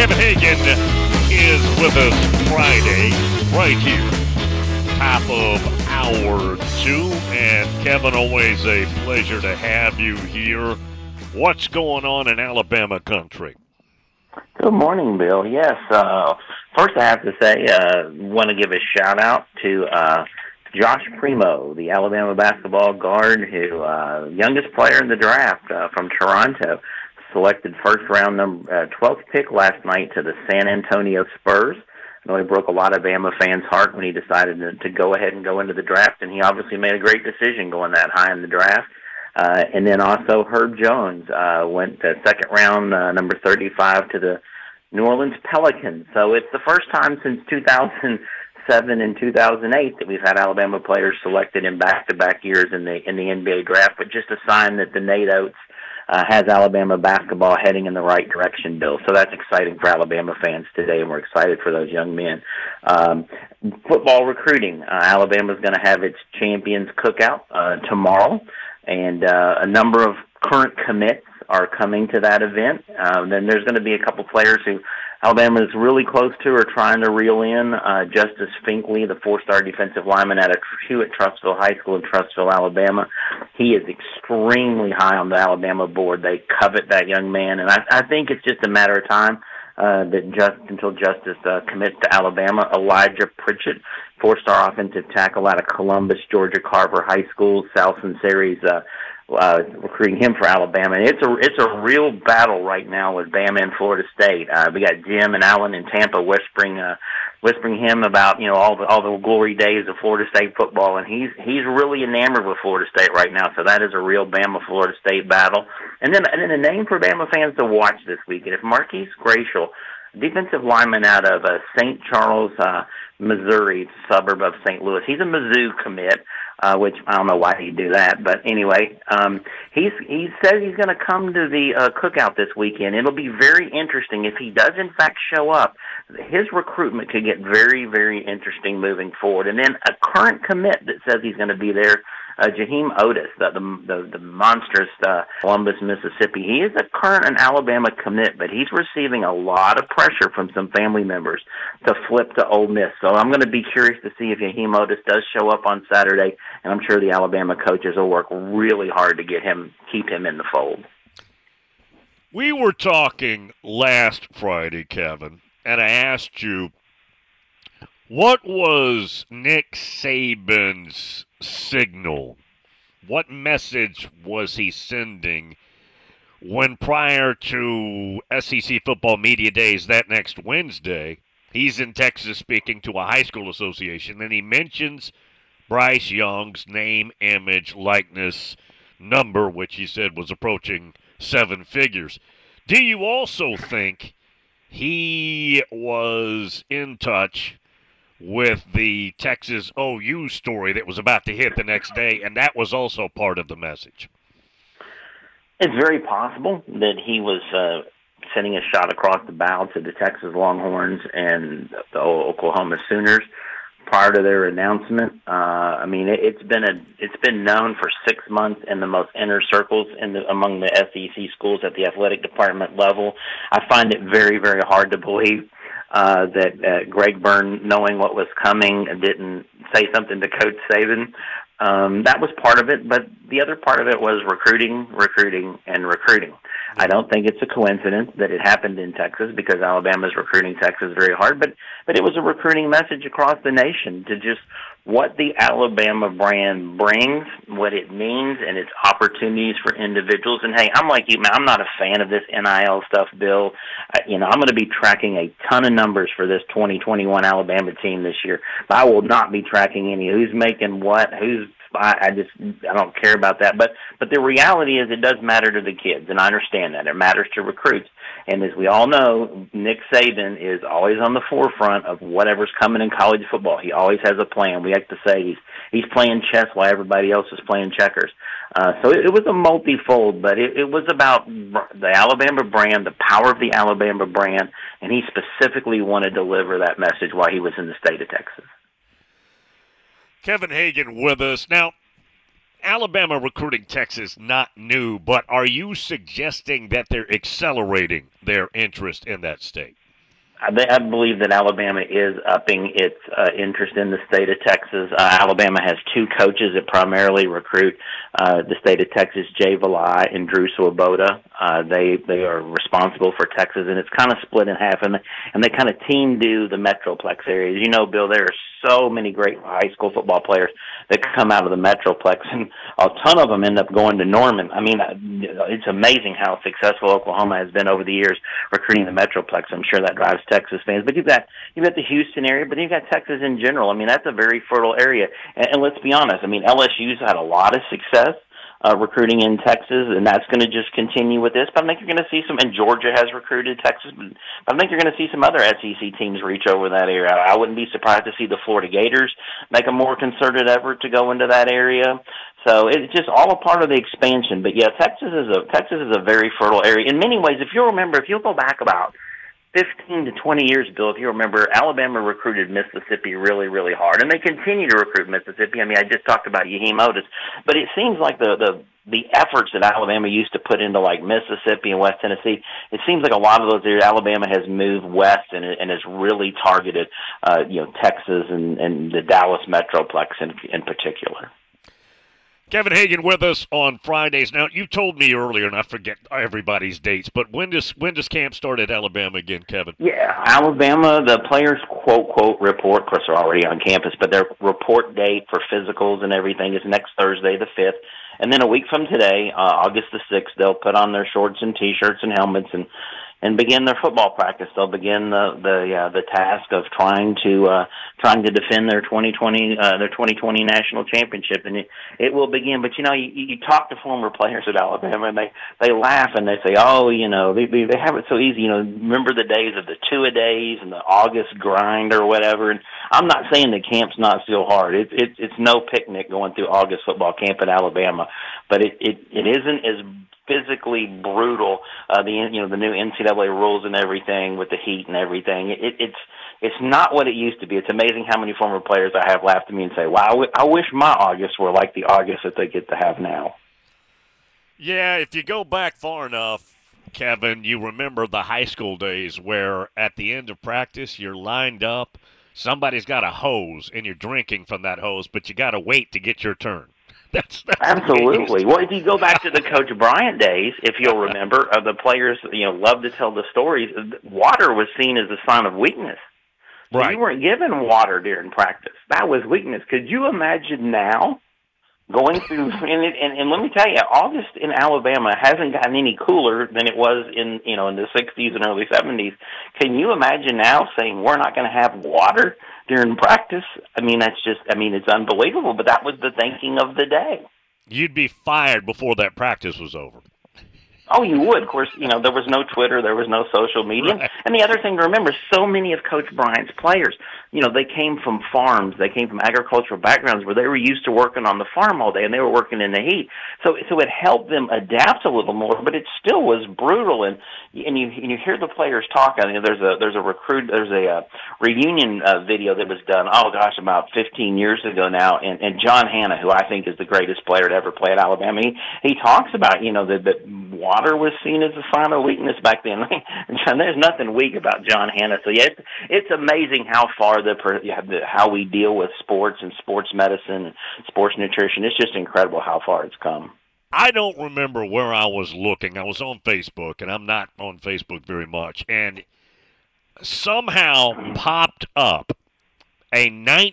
Kevin Hagan is with us Friday, right here, top of hour two. And Kevin, always a pleasure to have you here. What's going on in Alabama country? Good morning, Bill. Yes, first I have to say, want to give a shout out to Josh Primo, the Alabama basketball guard, who youngest player in the draft from Toronto, selected first round number 12th pick last night to the San Antonio Spurs. I know he broke a lot of Bama fans' heart when he decided to go ahead and go into the draft, and he obviously made a great decision going that high in the draft. And then also Herb Jones went second round, number 35 to the New Orleans Pelicans. So it's the first time since 2007 and 2008 that we've had Alabama players selected in back-to-back years in the NBA draft. But just a sign that the Nate Oates has Alabama basketball heading in the right direction, Bill. So that's exciting for Alabama fans today, and we're excited for those young men. Football recruiting. Alabama's going to have its Champions Cookout tomorrow, and a number of current commits are coming to that event. Then there's going to be a couple players who Alabama is really close to or trying to reel in. Justice Finkley, the four-star defensive lineman out of Hewitt-Trussville High School in Trussville, Alabama. He is extremely high on the Alabama board. They covet that young man, and I think it's just a matter of time until Justice commits to Alabama. Elijah Pritchett, four-star offensive tackle out of Columbus, Georgia Carver High School. Sal Sunseri's recruiting him for Alabama. And it's a real battle right now with Bama and Florida State. We got Jim and Alan in Tampa whispering him about all the glory days of Florida State football, and he's really enamored with Florida State right now. So that is a real Bama Florida State battle. And then a name for Bama fans to watch this weekend. If Marquise Gracial, defensive lineman out of St. Charles, Missouri, suburb of St. Louis. He's a Mizzou commit, which I don't know why he'd do that, but anyway, he says he's going to come to the cookout this weekend. It'll be very interesting if he does in fact show up. His recruitment could get very, very interesting moving forward. And then a current commit that says he's going to be there. Jaheim Otis, the monstrous Columbus, Mississippi. He is a current and Alabama commit, but he's receiving a lot of pressure from some family members to flip to Ole Miss. So I'm going to be curious to see if Jaheim Otis does show up on Saturday, and I'm sure the Alabama coaches will work really hard to keep him in the fold. We were talking last Friday, Kevin, and I asked you, what was Nick Saban's signal? What message was he sending when prior to SEC football media days that next Wednesday, he's in Texas speaking to a high school association, and he mentions Bryce Young's name, image, likeness, number, which he said was approaching seven figures. Do you also think he was in touch with the Texas OU story that was about to hit the next day, and that was also part of the message? It's very possible that he was sending a shot across the bow to the Texas Longhorns and the Oklahoma Sooners prior to their announcement. It's been known for 6 months in the most inner circles among the SEC schools at the athletic department level. I find it very, very hard to believe that Greg Byrne, knowing what was coming, didn't say something to Coach Saban. That was part of it, but the other part of it was recruiting, and recruiting. I don't think it's a coincidence that it happened in Texas because Alabama is recruiting Texas very hard, but it was a recruiting message across the nation to just what the Alabama brand brings, what it means, and its opportunities for individuals. And hey, I'm like you, man. I'm not a fan of this NIL stuff, Bill. I'm going to be tracking a ton of numbers for this 2021 Alabama team this year, but I will not be tracking any who's making what, I don't care about that. But the reality is it does matter to the kids, and I understand that. It matters to recruits. And as we all know, Nick Saban is always on the forefront of whatever's coming in college football. He always has a plan. We like to say he's playing chess while everybody else is playing checkers. So it was a multifold, but it was about the Alabama brand, the power of the Alabama brand, and he specifically wanted to deliver that message while he was in the state of Texas. Kevin Hagan with us. Now, Alabama recruiting Texas not new, but are you suggesting that they're accelerating their interest in that state? I believe that Alabama is upping its interest in the state of Texas. Alabama has two coaches that primarily recruit the state of Texas, Jay Valai and Drew Swoboda. They are responsible for Texas, and it's kind of split in half, and they kind of team do the Metroplex areas. You know, Bill, there are so many great high school football players that come out of the Metroplex, and a ton of them end up going to Norman. I mean, it's amazing how successful Oklahoma has been over the years recruiting the Metroplex. I'm sure that drives Texas fans. But you've got the Houston area, but you've got Texas in general. I mean, that's a very fertile area. And let's be honest. I mean, LSU's had a lot of success recruiting in Texas, and that's going to just continue with this. But I think you're going to see some, and Georgia has recruited Texas, but I think you're going to see some other SEC teams reach over that area. I wouldn't be surprised to see the Florida Gators make a more concerted effort to go into that area. So it's just all a part of the expansion. But yeah, Texas is a very fertile area in many ways. If you'll remember, if you'll go back about 15 to 20 years, Bill, if you remember, Alabama recruited Mississippi really, really hard, and they continue to recruit Mississippi. I mean, I just talked about Yaheem Otis, but it seems like the efforts that Alabama used to put into like Mississippi and West Tennessee, it seems like a lot of those areas Alabama has moved west and has really targeted, Texas and the Dallas Metroplex in particular. Kevin Hagan with us on Fridays. Now, you told me earlier, and I forget everybody's dates, but when does camp start at Alabama again, Kevin? Yeah, Alabama, the players quote report, of course they're already on campus, but their report date for physicals and everything is next Thursday, the 5th. And then a week from today, August the 6th, they'll put on their shorts and T-shirts and helmets and begin their football practice. They'll begin the task of trying to defend their 2020 national championship, and it will begin. But you talk to former players at Alabama, and they laugh and they say, oh, they have it so easy. Remember the days of the two-a-days and the August grind or whatever. And I'm not saying the camp's not still hard. It's no picnic going through August football camp at Alabama, but it isn't as physically brutal. The new NCAA rules and everything with the heat and everything. It's not what it used to be. It's amazing how many former players I have laughed at me and say, "Wow, I wish my August were like the August that they get to have now." Yeah, if you go back far enough, Kevin, you remember the high school days where at the end of practice you're lined up, somebody's got a hose and you're drinking from that hose, but you got to wait to get your turn. That's the way it used Absolutely. to Well, be. if you go back to the Coach Bryant days, if you'll remember, the players love to tell the stories. Water was seen as a sign of weakness. So you Right. weren't given water during practice. That was weakness. Could you imagine now going through? And let me tell you, August in Alabama hasn't gotten any cooler than it was in the 60s and early 70s. Can you imagine now saying we're not going to have water during practice? It's unbelievable. But that was the thinking of the day. You'd be fired before that practice was over. Oh, you would. Of course, there was no Twitter, there was no social media. Right. And the other thing to remember, so many of Coach Bryant's players, they came from farms, they came from agricultural backgrounds where they were used to working on the farm all day and they were working in the heat. So it helped them adapt a little more, but it still was brutal. And you hear the players talk. I mean, there's a reunion video that was done. Oh gosh, about 15 years ago now. And John Hanna, who I think is the greatest player to ever play at Alabama, he talks about that water was seen as a sign of weakness back then. And there's nothing weak about John Hanna. So yeah, it's amazing how far how we deal with sports and sports medicine and sports nutrition. It's just incredible how far it's come. I don't remember where I was looking. I was on Facebook, and I'm not on Facebook very much, and somehow popped up a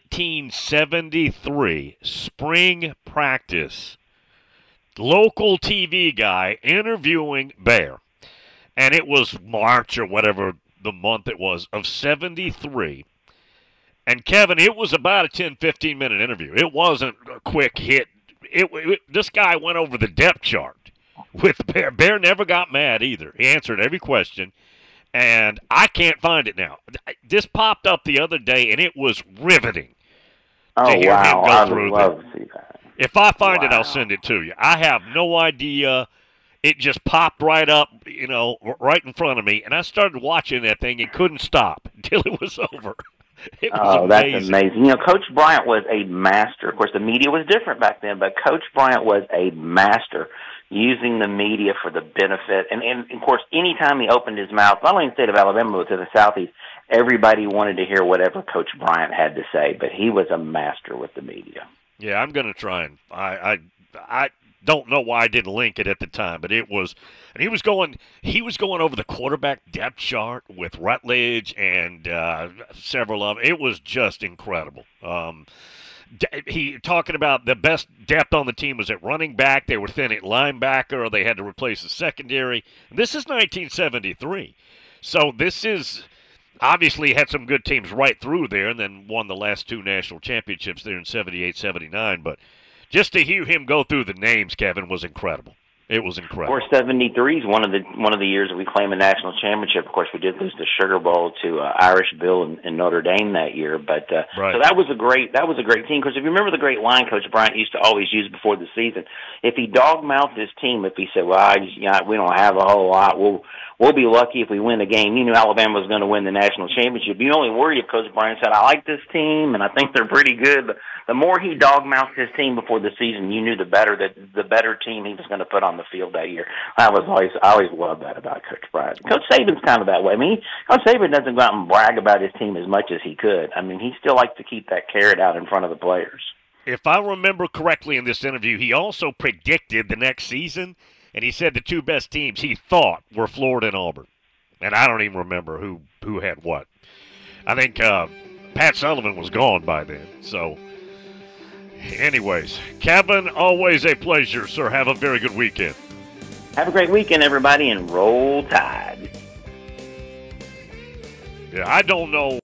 1973 spring practice local TV guy interviewing Bear. And it was March or whatever the month it was of 73. And Kevin, it was about a 10-15 minute interview. It wasn't a quick hit. This guy went over the depth chart with Bear. Bear never got mad either. He answered every question, and I can't find it now. This popped up the other day, and it was riveting to Oh hear him wow, go I'd through the. love to see that. If I find it, I'll Wow. send it to you. I have no idea. It just popped right up, right in front of me, and I started watching that thing and couldn't stop until it was over. It was Oh, that's amazing. amazing. Coach Bryant was a master. Of course, the media was different back then, but Coach Bryant was a master using the media for the benefit. And of course, anytime he opened his mouth, not only in the state of Alabama, but to the Southeast, everybody wanted to hear whatever Coach Bryant had to say. But he was a master with the media. Yeah, I'm going to try and I don't know why I didn't link it at the time, but it was, and he was going over the quarterback depth chart with Rutledge and several of them. It was just incredible. He talking about the best depth on the team was at running back. They were thin at linebacker, or they had to replace the secondary. This is 1973, so this is obviously had some good teams right through there, and then won the last two national championships there in 78, 79. But just to hear him go through the names, Kevin, was incredible. It was Of incredible. course, '73 is one of the years that we claim a national championship. Of course, we did lose the Sugar Bowl to Irish Bill and Notre Dame that year, but Right. so that was a great team. Because if you remember the great line Coach Bryant used to always use before the season, if he dogmouthed his team, if he said, "Well, we don't have a whole lot. We'll be lucky if we win the game," you knew Alabama was going to win the national championship. You only worried if Coach Bryant said, "I like this team and I think they're pretty good," but the more he dogmouthed his team before the season, you knew the better team he was going to put on the field that year. I always loved that about Coach Bryant. Coach Saban's kind of that way. I mean, Coach Saban doesn't go out and brag about his team as much as he could. I mean, he still likes to keep that carrot out in front of the players. If I remember correctly in this interview, he also predicted the next season, and he said the two best teams he thought were Florida and Auburn. And I don't even remember who had what. I think Pat Sullivan was gone by then. So, anyways, Kevin, always a pleasure, sir. Have a very good weekend. Have a great weekend, everybody, and roll Tide. Yeah, I don't know